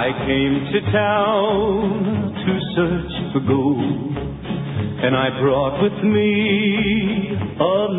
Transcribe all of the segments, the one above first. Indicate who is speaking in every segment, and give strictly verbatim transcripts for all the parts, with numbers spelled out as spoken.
Speaker 1: I came to town to search for gold, and I brought with me a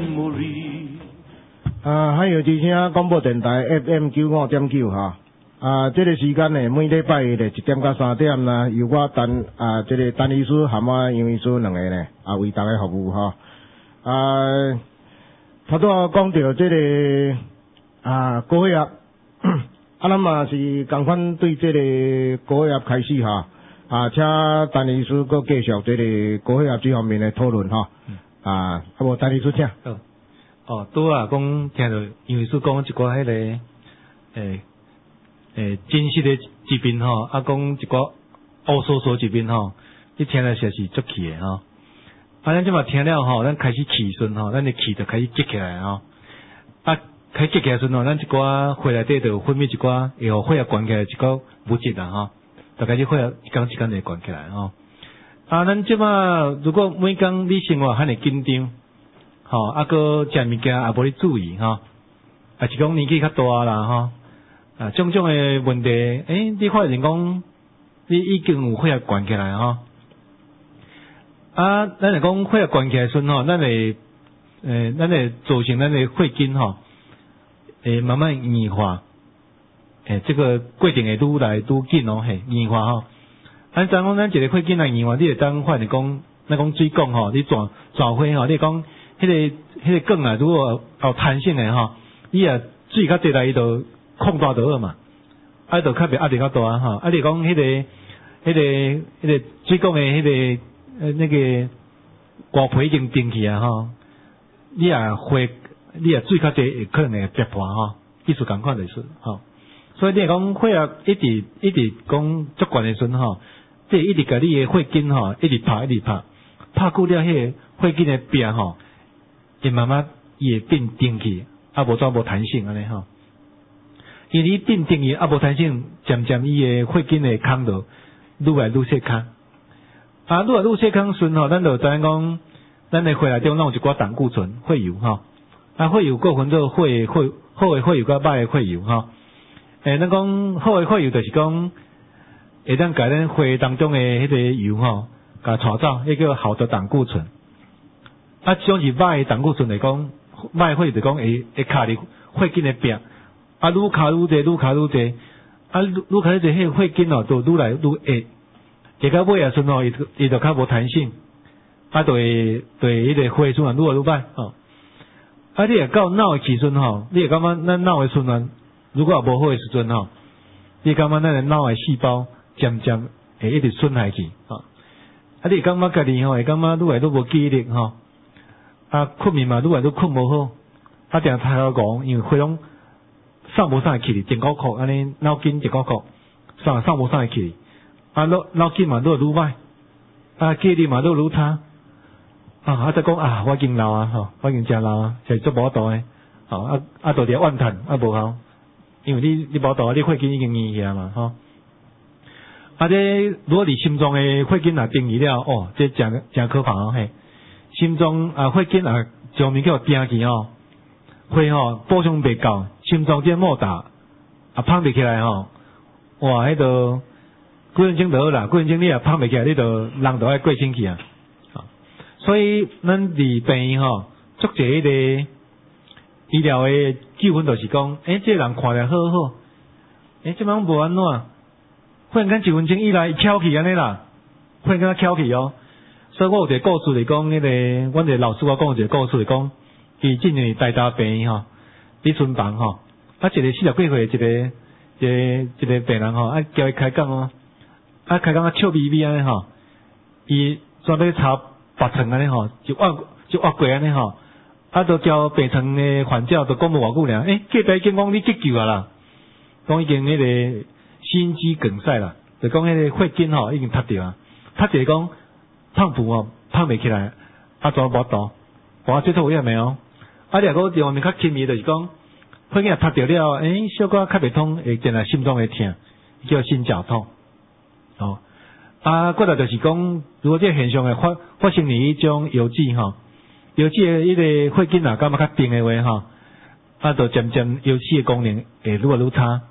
Speaker 1: memory.
Speaker 2: 啊，还有之声广播电台 F M 九五点九哈。啊，这个时间呢，每礼拜的一点到三点呢，由我陈啊，这个陈医师和我杨医师两个呢，啊为大家服务哈。啊，头拄讲到这个啊高血压，啊，咱嘛是共款对这个高血压开始哈。啊，请陈医师搁继续这个高血压这方面的讨论哈。嗯、啊，好无陈医师请。
Speaker 3: 哦，哦，拄啊讲听到杨医师讲一寡迄、那个诶。诶，真实的疾病吼，啊，讲一个乌索索疾病吼，你听了实是足气的吼。啊，咱即马听了吼，咱开始气顺吼，咱的气就开始积起来吼。啊，开始积起来时吼，咱一寡血内底就分泌一寡会互血压悬起来一个物质啦吼，就开始血压一天一天就悬起来吼。啊，咱即马如果每工你生活遐尼紧张，吼，啊，搁食物件也无咧注意吼，啊是讲年纪较大啦吼。啊，种种的问题，诶，你发现讲，你已经有血压悬起来吼。啊，咱来讲血压悬起来时吼，咱会，诶，咱会造成咱的血筋吼，诶，慢慢硬化，诶，这个过程会愈来愈紧哦，嘿，硬化吼。按怎讲，咱一个血筋来硬化，你会当发现讲，咱讲水管吼，你转转火吼，你讲，迄个迄个管啊，如果有弹性的吼，你啊水较济来伊就控大就好嘛，啊，就较袂压力较大啊吼，啊，你讲迄个、迄个、迄个水管的迄个呃那个外皮已经顶起啊吼，你也血，你也水较济会可能会憋破吼，意思共款就是吼，所以你讲血压一直一直讲足悬的时阵吼，即一直甲你的血筋吼一直拍一直拍，拍久了迄个血筋的壁吼，会慢慢伊会变顶起，啊无怎无弹性安尼吼。因为你变定义啊无弹性，渐渐伊诶血筋诶空度愈来愈细空，啊愈来愈细空时吼，咱就知影讲，咱诶血内中拢有一寡胆固醇、血油吼，啊血油各分做好诶血好诶血油甲歹诶血油吼，诶咱讲好诶血油就是讲，会当甲咱血当中诶迄个油吼，甲带走，迄叫好的胆固醇。啊，像是歹诶胆固醇来讲，歹血就讲会会卡伫血筋诶壁。啊，愈卡愈济，愈卡愈济，啊，愈愈卡愈济，迄血筋哦，就愈来愈硬，下到尾啊时吼，伊伊就较无弹性，啊，就会就会迄个血循环愈来愈歹吼。啊，你若到脑的时阵吼，你会感觉咱脑的循环如果也无好的时阵吼，你感觉咱的脑的细胞渐渐会一直损害去吼。啊，你会感觉家己吼，会感觉愈来愈无记忆力吼，啊，困眠嘛愈来愈困无好，啊，定头壳戆，因为血拢送无上去哩，真高酷，安尼脑筋一高酷，送送无上去，啊脑脑筋嘛愈来愈歹，啊记忆力嘛愈来愈差，啊啊再讲啊，我已经老啊吼，我已经真老啊，是做无度诶，吼啊啊到底怨叹啊无效，因为你你无度啊，你血筋已经硬起来嘛吼，啊这如果你心脏诶血筋若定义了，哦，这真真可怕哦嘿，心脏啊血筋啊上面叫定去吼。血吼补充袂够，心脏这莫打啊捧袂起来吼，哇，迄个几分钟就好啦，几分钟你也捧袂起来，你就人就爱过身去啊。所以咱伫病院吼，足侪迄个医疗的纠纷就是讲，诶、欸，这个人看起来好好，诶、欸，这帮无安怎，忽然间一分钟以来翘起安尼啦，忽然间翘起哦。所以我有一个故事嚟讲，迄、那个阮一个老师我讲一个故事嚟讲。伊之前大大病吼，伫村房吼，啊一个四十几岁一个一个一个病人吼，啊叫伊开讲哦，啊开讲啊笑眯眯安尼吼，伊专要查病床安尼吼，就挖就挖过安尼吼，啊都叫病床的患者都讲无偌久尔，诶，隔壁已经讲你急救啊啦，讲已经迄个心肌梗塞啦，就讲迄个血筋吼已经塌掉啊，塌者讲胖脯哦胖袂起来，啊怎无度，我接受有影没有？啊，你若讲另外面较轻微，就是讲，血筋塌掉了，诶、欸，小可较袂通，会变来心脏会痛，叫心绞痛。哦，啊，过来就是讲，如果这个现象会发发生于迄种腰子吼，腰子的迄个血筋若感觉较定的话吼，啊，就渐渐腰子的功能会愈来愈差，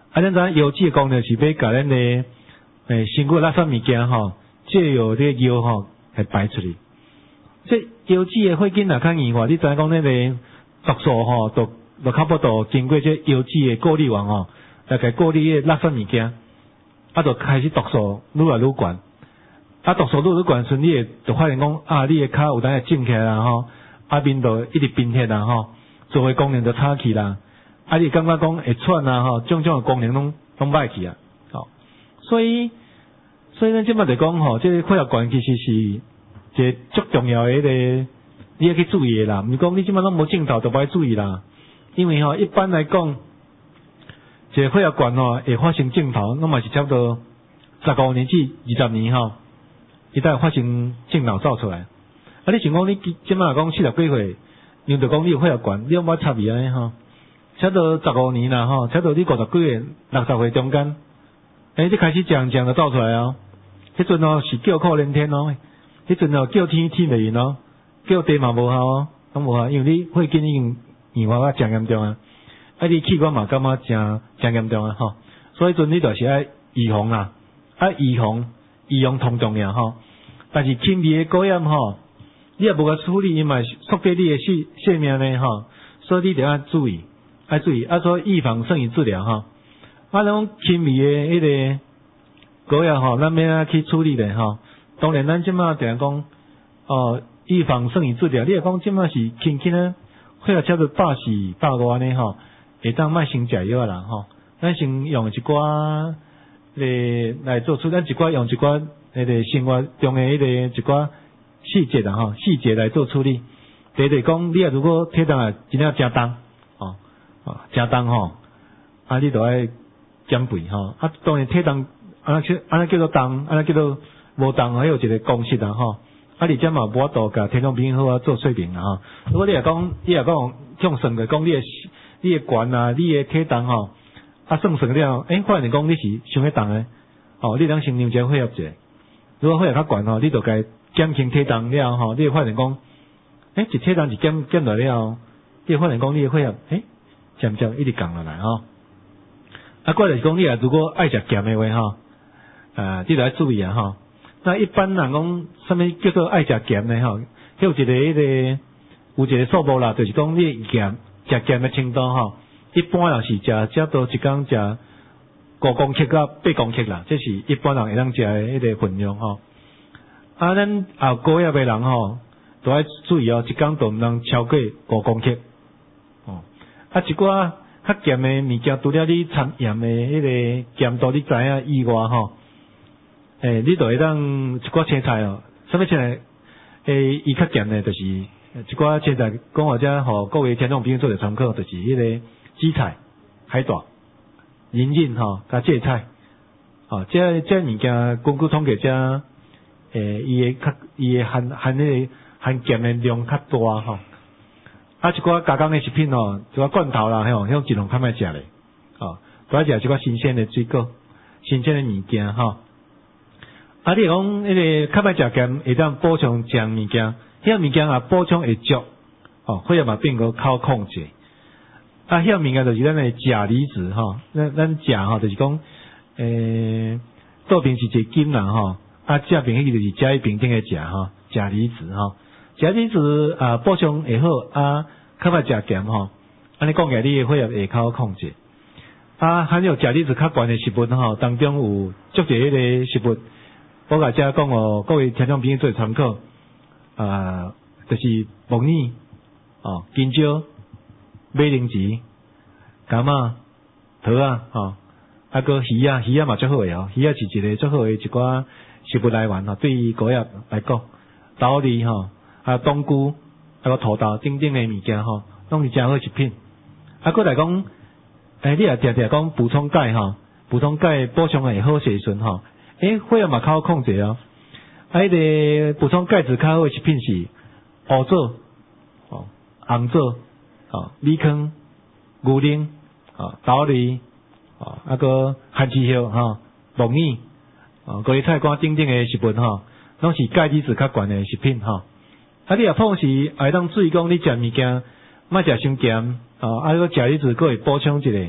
Speaker 3: 啊，咱知药剂的功能是要甲咱的诶身躯垃圾物件吼，借由这个药吼来排出去。这药剂的细菌若较硬化，你知影讲那个毒素吼，都都差不多经过这药剂的过滤网吼，来甲过滤迄垃圾物件，啊，就开始毒素愈来愈悬。啊，毒素愈来愈悬时，你会就发现讲啊，你的骹有当会肿起来啦吼，啊面都一直冰血啦吼，做诶功能就差去啦。啊，你感觉讲会喘啊吼，种种诶功能拢拢歹去啊，吼，所以所以咱即摆就讲吼，这个血液管其实是一个足重要诶，迄个你要去注意诶啦。毋是讲你即摆拢无镜头就无爱注意啦，因为吼一般来讲，一个血液管吼会发生镜头，那么是差不多十五年至二十年吼，伊才会发生镜头走出来。啊，你想讲你即摆讲四十几岁，因着讲你有血液管，你有冇插伊安尼吼？差不多十五年啦吼，差不多你五十几岁、六十岁中间，诶，你开始渐渐就走出来哦。迄阵哦是叫苦连天哦，迄阵哦叫天天袂应哦，叫地嘛无效哦，拢无效，因为你血筋已经硬化甲真严重啊，啊你器官嘛感觉真真严重啊吼，所以阵你就是爱预防啦，啊预防预防通重要吼，但是轻微的感染吼，你也无甲处理，伊嘛缩短你的性性命呢吼，所以你着要注意。爱注意，啊，说预防胜于治疗哈。啊，种轻微的迄个膏药吼，咱要去处理的吼。当然，咱即马定然讲，哦，预防胜于治疗。你若讲即马是轻轻啊，血压差不多百四、百五安尼吼，会当卖先食药啦吼。咱先用一寡诶来做出，咱一寡用一寡迄个生活中的迄个一寡细节啦吼，细节来做处理。第一讲，你若如果体重啊真正真重。啊，真重吼，啊，你著爱减肥吼，啊，当然体重安尼安尼叫做重，安尼叫做无重，还有一个公式啊吼，啊，而且嘛无法度甲体重变好啊做说明啊吼。如果你若讲，你若讲用算个讲你的你的悬啊，你的体重吼，啊算算了，诶、欸，发现讲你是伤许重诶，哦，你当先量一下血压者，如果血压较悬吼，你著该减轻体重了吼，你会发现讲，诶、欸，一体重是减减落了，你会发现讲你的血压，诶、欸。渐渐一直降落来吼，啊，过来是讲你啊，如果爱食咸的话吼，啊，你著要注意啊吼。那一般人讲，什么叫做爱食咸的吼？有一个迄个有一个数目啦，就是讲你咸食咸的程度吼，一般人是食差不多一工食五公克到八公克啦，这是一般人会当食的迄个分量吼。啊，咱后高压的人吼，都要注意哦，一工都毋通超过五公克。啊，一寡较咸的物件，除了你掺盐的迄个咸度你知影以外吼，诶、欸，你就会当一寡青菜哦，什么青菜？诶、欸，伊较咸的，就是一寡青菜，讲或者吼各位听众朋友做者参考，就是迄个紫菜、海带、银杏吼，甲芥菜，哦，这这物件根据统计，这诶，伊诶较伊诶含含迄个含咸的量较大吼。啊，一寡加工的食品哦，一寡罐头啦，吼，向尽量较莫食咧，哦，多食一寡新鲜的水果、新鲜的物件吼。啊，你讲迄个较莫食咸，会当补充酱物件，迄物件啊补充会足，哦，血压嘛变个靠控制。啊，迄物件就是咱的钾离子吼，咱咱钾吼就是讲，诶，左边是一个金啦吼，啊，正边迄个就是甲乙丙丁的钾吼，钾离子吼。钾离子啊补充会好啊，较莫食咸吼，安尼讲起来你的血压会较好控制。啊，含有钾离子较悬的食物吼，当中有足侪迄个食物，我甲遮讲哦，各位听众朋友做参考啊，就是木耳、哦金蕉、马铃薯、柑仔、桃啊，吼，啊个鱼啊，鱼啊嘛足好诶哦，鱼啊是一个足好诶一寡食物来源吼，对于高压来讲，豆类吼。啊，冬菇、啊个土豆等等的物件吼，拢是真好食品。啊，过来讲，诶、欸，你也常常讲补充钙吼，补充钙补充会好时阵吼，诶、欸，血压嘛较好控制哦。啊，迄、那个补充钙质较好的食品是乌棗、哦、红棗、哦、米糠、牛奶、哦、豆类、哦，啊个番薯叶吼、木耳、哦，高丽菜干等等的食物吼，拢是钙离子较悬的食品吼。啊，你若碰时也会当注意讲，你食物件莫食伤咸，哦，啊，个钾离子佫会补充一个，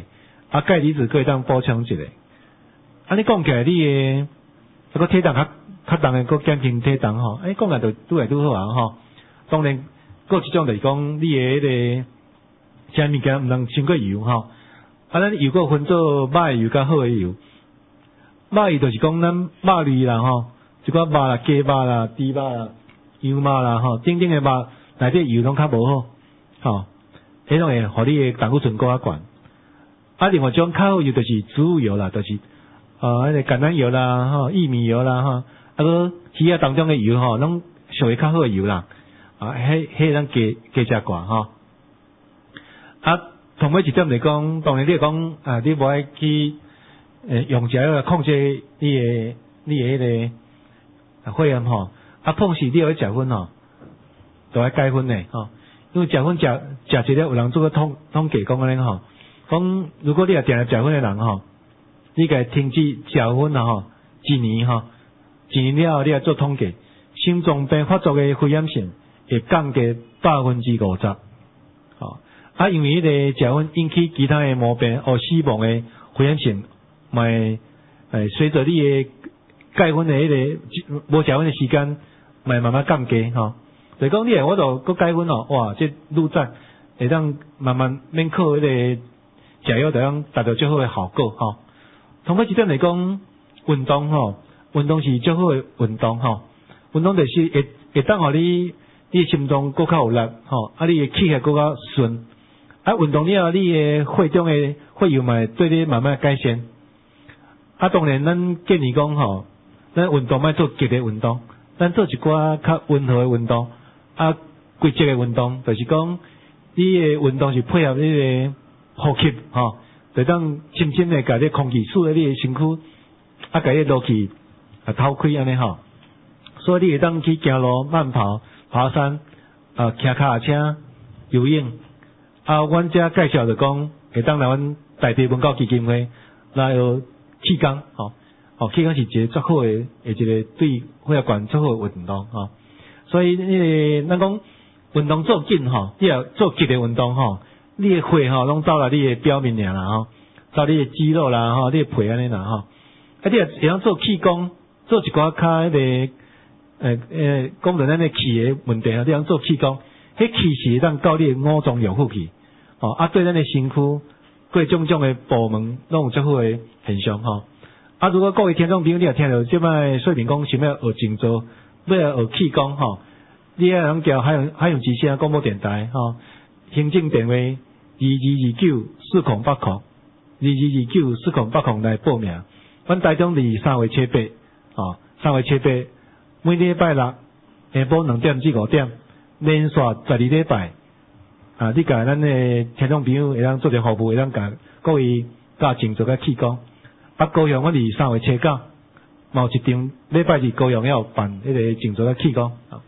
Speaker 3: 啊钙离子可以当补充一下。啊，你讲起来，你诶，那个体重较较重诶，个减轻体重吼，哎，讲来就愈来愈好啊吼。当然，个一种就是讲你诶迄个啥物件毋通伤过油吼。啊，咱油个分做肉诶油甲好诶油。肉油就是讲咱肉类啦吼，一寡肉啦、鸡肉啦、猪肉啦、羊肉啦吼，等等诶肉内底油拢较无好，吼，迄种会互你诶胆固醇更较悬。啊，另外一种较好油就是植物油啦，就是呃迄个橄榄油啦、吼薏米油啦、吼，啊个鱼啊当中诶油吼，拢属于较好诶油啦。啊，迄迄咱加加食寡吼。啊，同尾一点来讲，当然你讲啊，你无爱去诶用食来控制你诶你诶迄个血压吼。啊，碰时你要食薰吼，都爱戒薰诶吼。因为食薰食食一粒，有人做个统统计讲安尼吼，讲如果你也定定食薰诶人吼，你该停止食薰啊吼，一年吼，一年了后你也做统计，心脏病发作诶危险性会降低百分之五十。吼，啊，因为迄个食薰引起其他诶毛病或死亡诶危险性，嘛会诶随着你诶戒薰诶迄个无食薰诶时间，嘛会慢慢降低吼。就是讲你诶，我著搁戒薰哦，哇，这愈早会当慢慢免靠迄个食药，就当达到最好诶效果吼。同尾一点来讲，运动吼，运动是最好诶运动吼。运动就是会会当互你你心脏搁较有力吼，啊，你诶气血搁较顺。啊，运动了后，你诶血中诶血油嘛会对你慢慢改善。啊，当然咱建议讲吼，咱运动莫做激烈运动，咱做一寡较温和诶运动。啊，规则诶运动，就是讲你诶运动是配合你诶呼吸吼，就当深深诶甲你空气输入你诶身躯，啊，甲你落去啊透开安尼吼。所以你会当去行路、慢跑、爬山、啊，骑脚踏车、游泳。啊，阮遮介绍就讲会当来阮大地文教基金会来学气功吼，哦，气功是一个足好诶，一个对血压管足好诶运动吼。所以迄个咱讲运动做紧吼，你要做激烈运动吼，你诶血吼拢走来你诶表面尔啦吼，走你诶肌肉啦吼，你诶皮安尼啦吼。啊，你也会晓做气功，做一寡较迄个诶诶，讲到咱诶气诶问题啊，你晓做气功，迄气是会当到你诶五脏六腑去。哦，啊，对咱的身躯各种种的部门拢有足好的现象吼。啊，如果各位听众朋友你也听到即摆说明讲想要学静坐，要学气功吼，你也能叫海洋海洋之声广播电台吼，行政电话二二二九四空八空，二二二九四空八空来报名。阮台中伫三月七八，哦，三月七八，每礼拜六下晡两点至五点，连续十二礼拜。啊！你甲咱诶听众朋友会当做者服务，会当甲各位教静坐甲气功。啊，高雄我伫三月七九，嘛有一场礼拜日高雄要办迄个静坐甲气功。啊